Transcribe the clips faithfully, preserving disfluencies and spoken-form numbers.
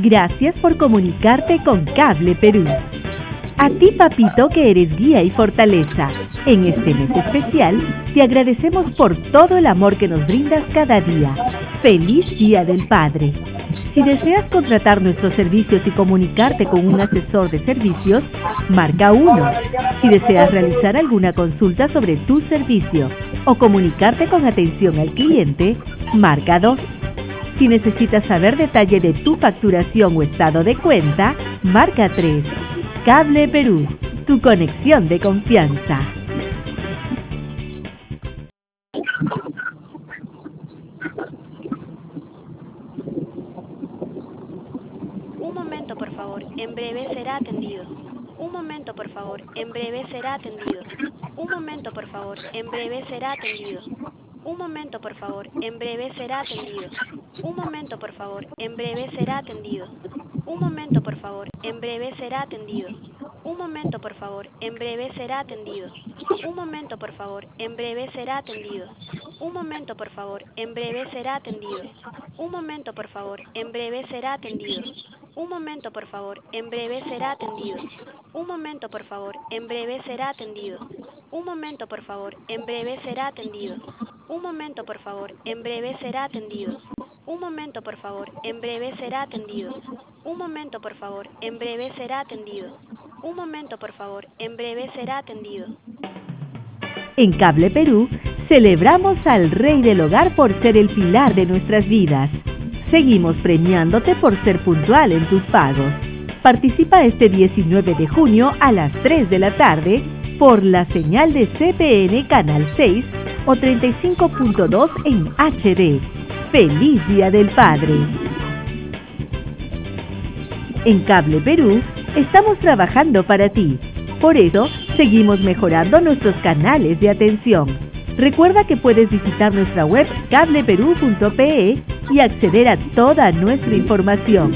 Gracias por comunicarte con Cable Perú. A ti, papito, que eres guía y fortaleza. En este mes especial, te agradecemos por todo el amor que nos brindas cada día. ¡Feliz Día del Padre! Si deseas contratar nuestros servicios y comunicarte con un asesor de servicios, marca uno. Si deseas realizar alguna consulta sobre tu servicio o comunicarte con atención al cliente, marca dos. Si necesitas saber detalle de tu facturación o estado de cuenta, marca tres. Cable Perú, tu conexión de confianza. Un momento, por favor, en breve será atendido. Un momento, por favor, en breve será atendido. Un momento, por favor, en breve será atendido. Un momento, por favor, en breve será atendido. Un momento, por favor, en breve será atendido. Un momento, por favor, en breve será atendido. Un momento, por favor, en breve será atendido. Un momento, por favor, en breve será atendido. Un momento, por favor, en breve será atendido. Un momento, por favor, en breve será atendido. Un momento, por favor, en breve será atendido. Un momento, por favor, en breve será atendido. Un momento, por favor, en breve será atendido. Un momento, por favor, en breve será atendido. Un momento, por favor, en breve será atendido. Un momento, por favor, en breve será atendido. Un momento, por favor, en breve será atendido. En Cable Perú, celebramos al Rey del Hogar por ser el pilar de nuestras vidas. Seguimos premiándote por ser puntual en tus pagos. Participa este diecinueve de junio a las tres de la tarde por la señal de C P N Canal seis o treinta y cinco punto dos en H D. ¡Feliz Día del Padre! En Cable Perú, estamos trabajando para ti. Por eso, seguimos mejorando nuestros canales de atención. Recuerda que puedes visitar nuestra web cable perú punto pe y acceder a toda nuestra información.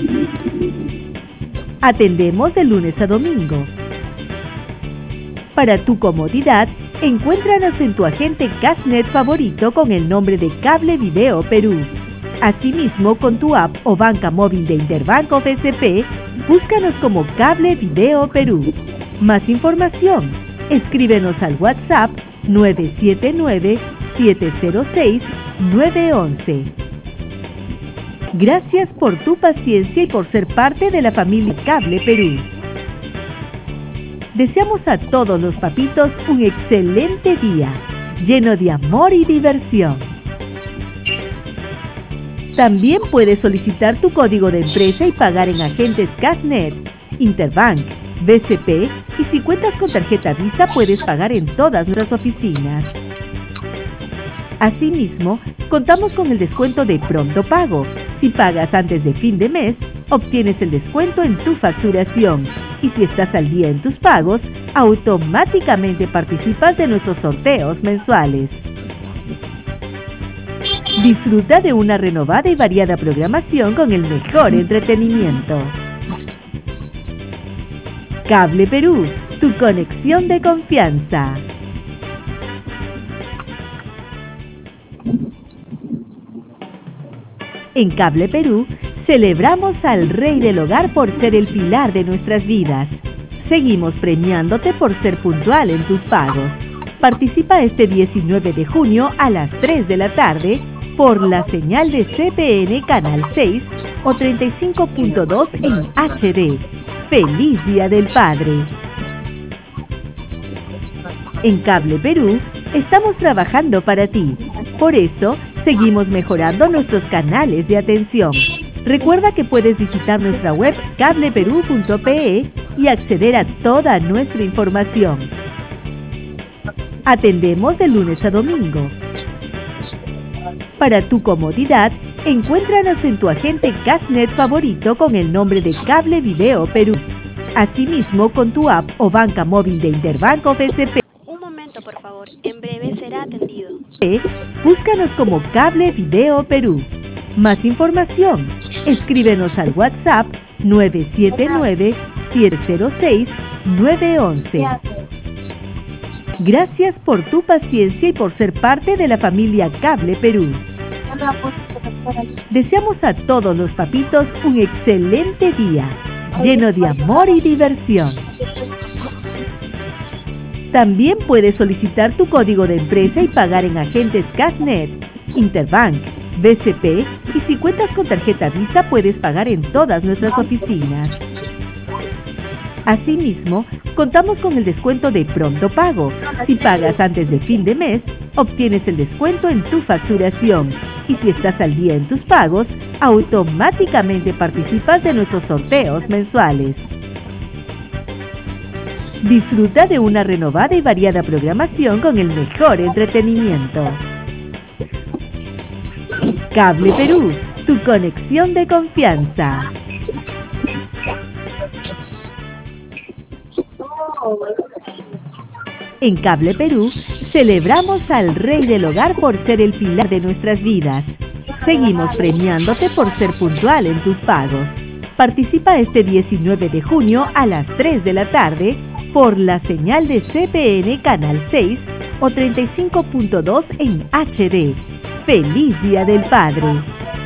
Atendemos de lunes a domingo. Para tu comodidad, encuéntranos en tu agente Cashnet favorito con el nombre de Cable Video Perú. Asimismo, con tu app o banca móvil de Interbanco B C P, búscanos como Cable Video Perú. Más información, escríbenos al WhatsApp nueve siete nueve, siete cero seis, nueve uno uno. Gracias por tu paciencia y por ser parte de la familia Cable Perú. Deseamos a todos los papitos un excelente día, lleno de amor y diversión. También puedes solicitar tu código de empresa y pagar en agentes Cashnet, Interbank, B C P y si cuentas con tarjeta Visa puedes pagar en todas nuestras oficinas. Asimismo, contamos con el descuento de Pronto Pago. Si pagas antes de fin de mes, obtienes el descuento en tu facturación. Y si estás al día en tus pagos, automáticamente participas de nuestros sorteos mensuales. Disfruta de una renovada y variada programación con el mejor entretenimiento. Cable Perú, tu conexión de confianza. En Cable Perú, celebramos al Rey del Hogar por ser el pilar de nuestras vidas. Seguimos premiándote por ser puntual en tus pagos. Participa este diecinueve de junio a las tres de la tarde por la señal de C P N Canal seis o treinta y cinco punto dos en H D. ¡Feliz Día del Padre! En Cable Perú, estamos trabajando para ti. Por eso, seguimos mejorando nuestros canales de atención. Recuerda que puedes visitar nuestra web cable perú punto pe y acceder a toda nuestra información. Atendemos de lunes a domingo. Para tu comodidad, encuéntranos en tu agente Cashnet favorito con el nombre de Cable Video Perú. Asimismo, con tu app o banca móvil de Interbanco B C P. Un momento, por favor, en breve será atendido. Búscanos como Cable Video Perú. Más información, escríbenos al WhatsApp nueve siete nueve, siete cero seis, nueve uno uno. Gracias por tu paciencia y por ser parte de la familia Cable Perú. Deseamos a todos los papitos un excelente día, lleno de amor y diversión. También puedes solicitar tu código de empresa y pagar en agentes Cashnet, Interbank, B C P, y si cuentas con tarjeta Visa puedes pagar en todas nuestras oficinas. Asimismo, contamos con el descuento de Pronto Pago. Si pagas antes de fin de mes, obtienes el descuento en tu facturación. Y si estás al día en tus pagos, automáticamente participas de nuestros sorteos mensuales. Disfruta de una renovada y variada programación con el mejor entretenimiento. Cable Perú, tu conexión de confianza. En Cable Perú, celebramos al Rey del Hogar por ser el pilar de nuestras vidas. Seguimos premiándote por ser puntual en tus pagos. Participa este diecinueve de junio a las tres de la tarde por la señal de C P N Canal seis o treinta y cinco punto dos en H D. ¡Feliz Día del Padre!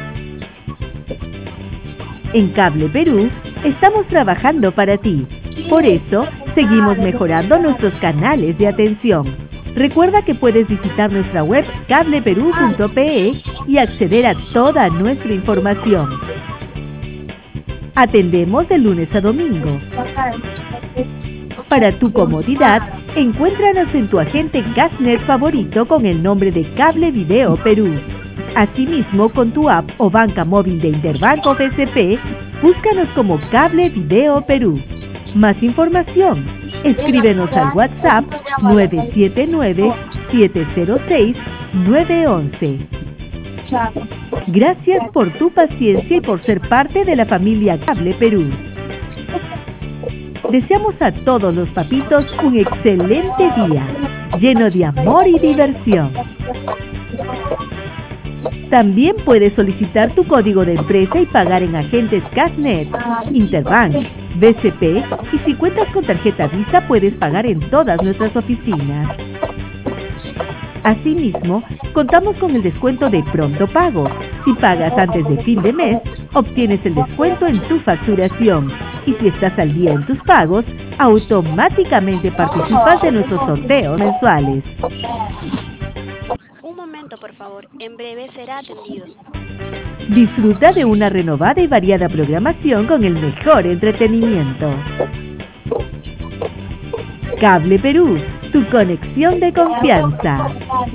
En Cable Perú, estamos trabajando para ti. Por eso, seguimos mejorando nuestros canales de atención. Recuerda que puedes visitar nuestra web cable perú punto pe y acceder a toda nuestra información. Atendemos de lunes a domingo. Para tu comodidad, encuéntranos en tu agente Cashnet favorito con el nombre de Cable Video Perú. Asimismo, con tu app o banca móvil de Interbank o B C P, búscanos como Cable Video Perú. Más información, escríbenos al WhatsApp nueve siete nueve, siete cero seis, nueve uno uno. Gracias por tu paciencia y por ser parte de la familia Cable Perú. Deseamos a todos los papitos un excelente día, lleno de amor y diversión. También puedes solicitar tu código de empresa y pagar en agentes Cashnet, Interbank, B C P, y si cuentas con tarjeta Visa puedes pagar en todas nuestras oficinas. Asimismo, contamos con el descuento de Pronto Pago. Si pagas antes de fin de mes, obtienes el descuento en tu facturación. Y si estás al día en tus pagos, automáticamente participas de nuestros sorteos mensuales. Un momento, por favor. En breve será atendido. Disfruta de una renovada y variada programación con el mejor entretenimiento. Cable Perú, tu conexión de confianza.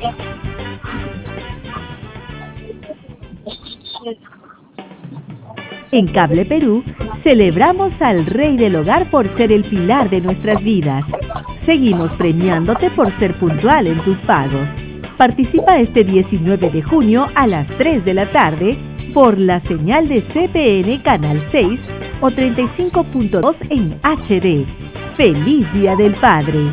En Cable Perú, celebramos al Rey del Hogar por ser el pilar de nuestras vidas. Seguimos premiándote por ser puntual en tus pagos. Participa este diecinueve de junio a las tres de la tarde por la señal de C P N Canal seis o treinta y cinco punto dos en H D. ¡Feliz Día del Padre!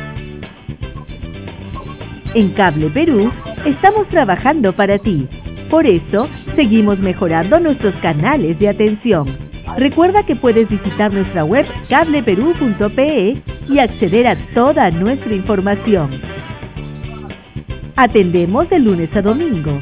En Cable Perú, estamos trabajando para ti. Por eso, seguimos mejorando nuestros canales de atención. Recuerda que puedes visitar nuestra web cable perú punto pe y acceder a toda nuestra información. Atendemos de lunes a domingo.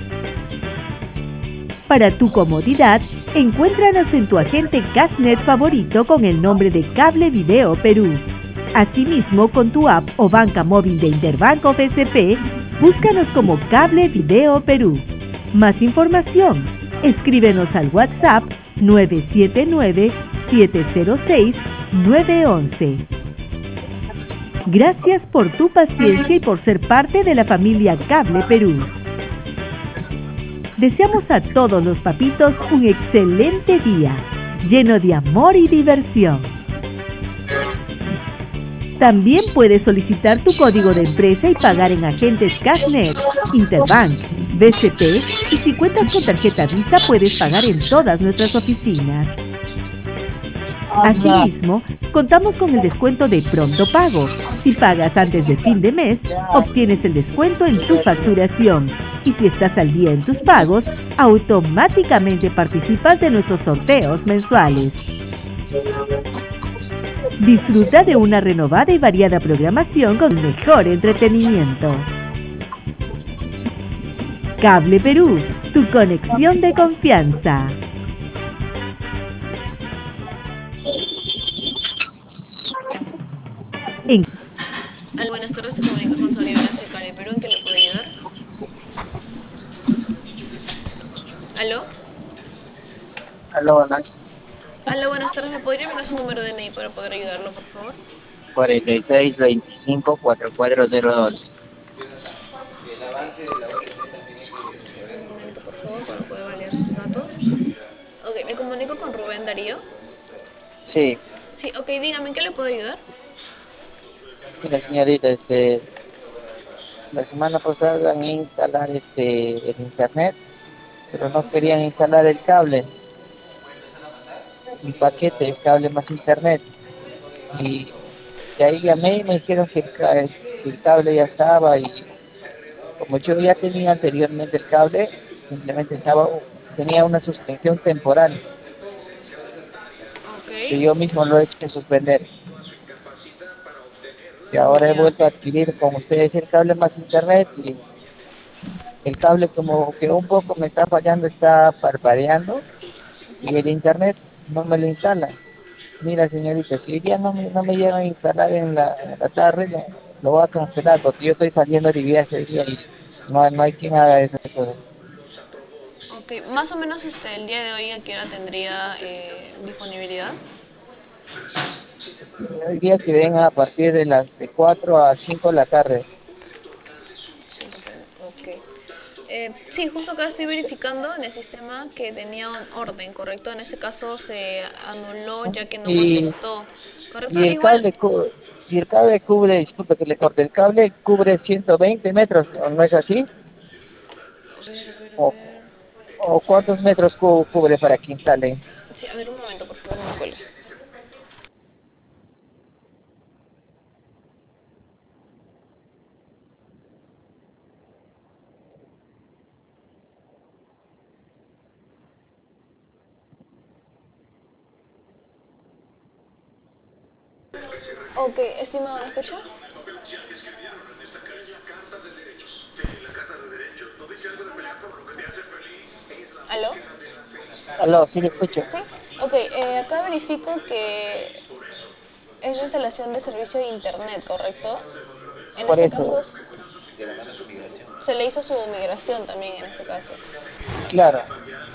Para tu comodidad, encuéntranos en tu agente Cashnet favorito con el nombre de Cable Video Perú. Asimismo, con tu app o banca móvil de Interbank o B C P, búscanos como Cable Video Perú. Más información, escríbenos al WhatsApp nueve siete nueve, siete cero seis, nueve uno uno. Gracias por tu paciencia y por ser parte de la familia Cable Perú. Deseamos a todos los papitos un excelente día, lleno de amor y diversión. También puedes solicitar tu código de empresa y pagar en agentes Cashnet, Interbank, B C P, y si cuentas con tarjeta Visa puedes pagar en todas nuestras oficinas. Asimismo, contamos con el descuento de Pronto Pago. Si pagas antes de fin de mes, obtienes el descuento en tu facturación. Y si estás al día en tus pagos, automáticamente participas de nuestros sorteos mensuales. Disfruta de una renovada y variada programación con mejor entretenimiento. Cable Perú, tu conexión de confianza. En Al buenas tardes, se comunica con Sonia Venecia de Cali, Perú. ¿En qué le puedo ayudar? ¿Aló? Aló, buenas. Aló, buenas tardes. ¿Me podría brindar su número de D N I para poder ayudarlo, por favor? cuarenta y seis veinticinco cuarenta y cuatro cero dos. Un momento, por favor, para poder validar sus datos. Ok, me comunico con Rubén Darío. Sí, Sí, ok, dígame, ¿en qué le puedo ayudar? mira señorita, este, la semana pasada van a instalar este, el internet, pero no querían instalar el cable, el paquete, el cable más internet. Y de ahí llamé y me dijeron que el, ca- que el cable ya estaba y como yo ya tenía anteriormente el cable, simplemente estaba, tenía una suspensión temporal Ok, que yo mismo lo he hecho suspender. Y ahora he ya. vuelto a adquirir con ustedes el cable más internet y el cable como que un poco me está fallando, está parpadeando y el internet no me lo instala. Mira señorita, si hoy día no me, no me llegan a instalar en la, en la tarde, lo, lo voy a cancelar porque yo estoy saliendo de viaje hoy día y no, no hay quien haga esas cosas. Ok, más o menos este, el día de hoy, ¿a qué hora tendría eh, disponibilidad? Hoy día que venga a partir de las de cuatro a cinco de la tarde. Cinco p m. Ok. Eh, sí, justo acá estoy verificando en el sistema que tenía un orden, ¿correcto? En este caso se anuló ya que no Y, contestó, ¿correcto? y el Igual, cable cu- y el cable cubre, disculpe que le corte, el cable cubre ciento veinte metros, ¿no, no es así? a ver, a ver, a ¿O, ver. o cuántos metros cu- cubre para que instale? Sí, a ver un momento, por favor, no me cuelgue. Ok, estimado, ¿me escucha? ¿Aló? Aló, sí le escucho. Sí, ok, eh, acá verifico que es la instalación de servicio de internet, ¿correcto? En Por este caso eso, s- se le hizo su migración también en este caso. claro,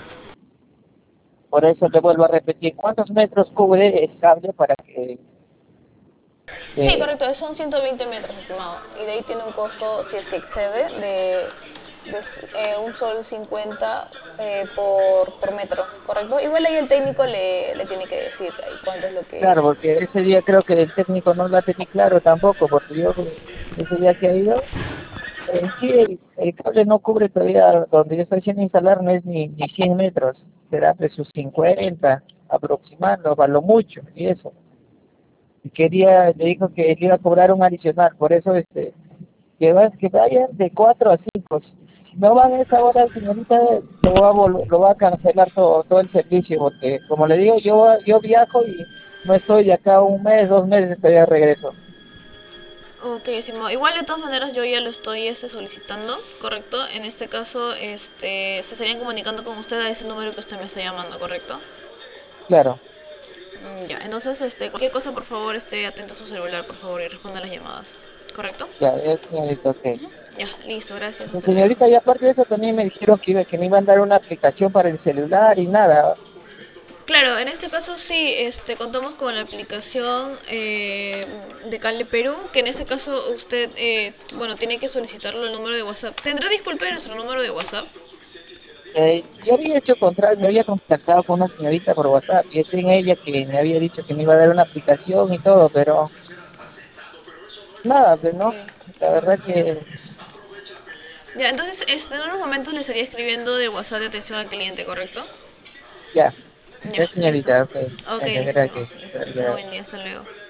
por eso le vuelvo a repetir, ¿cuántos metros cubre el cable para que... Sí, eh, correcto, son ciento veinte metros, estimado. Y de ahí tiene un costo, si es que excede, de, de eh, un sol cincuenta eh, por, por metro, ¿correcto? Igual ahí el técnico le, le tiene que decir ahí cuánto es lo que... claro, porque ese día creo que el técnico no la tenía claro tampoco, porque yo ese día que ha ido, en sí el, el cable no cubre todavía, donde yo estoy haciendo instalar no es ni, ni cien metros, será de sus cincuenta aproximando, a lo mucho, y eso. Y quería, le dijo que le iba a cobrar un adicional, por eso este, que, va, que vayan de cuatro a cinco. Si no van a esa hora, señorita, lo va a, vol- lo va a cancelar todo, todo el servicio, porque como le digo, yo, yo viajo y no estoy de acá un mes, dos meses, estoy de regreso. Ok, estimado. Igual de todas maneras yo ya lo estoy este, solicitando, ¿correcto? En este caso este, se estarían comunicando con usted a ese número que usted me está llamando, ¿correcto? Claro, Mm, Ya, entonces este, cualquier cosa por favor esté atento a su celular, por favor, y responda las llamadas, ¿correcto? ya, ya, señorita, ok. Ya, listo, gracias, Pues, hasta luego. señorita, y aparte de eso también me dijeron que, iba- que me iban a dar una aplicación para el celular y nada. Claro, en este caso sí, este, contamos con la aplicación eh, de Cali Perú, que en este caso usted, eh, bueno, tiene que solicitarlo el número de WhatsApp. ¿Tendrá disculpe nuestro número de WhatsApp? Eh, yo había hecho contrato, me había contactado con una señorita por WhatsApp y es en ella que me había dicho que me iba a dar una aplicación y todo, pero nada, pues Ok, no, la verdad ya. que Ya, entonces este, en unos momentos le estaría escribiendo de WhatsApp de atención al cliente, ¿correcto? ya, Ya, ya listo. señorita, ok, Ok, venga, listo, estimado. gracias. Listo. Que tenga Gracias. buen día, hasta luego.